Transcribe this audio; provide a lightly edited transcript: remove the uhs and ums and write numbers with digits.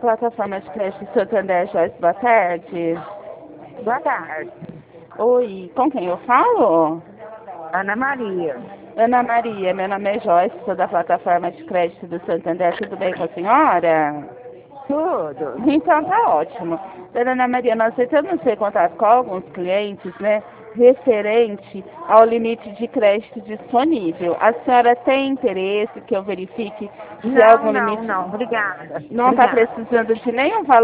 plataforma de crédito Santander, Joyce, boa tarde. Boa tarde. Oi, com quem eu falo? Ana Maria. Ana Maria, meu nome é Joyce, sou da plataforma de crédito do Santander, tudo bem com a senhora? Tudo. Então tá ótimo. Dona Ana Maria, nós tentamos ter contato com alguns clientes, né, referente ao limite de crédito disponível. A senhora tem interesse que eu verifique se há algum limite? Não. Obrigada. Não está precisando de nenhum valor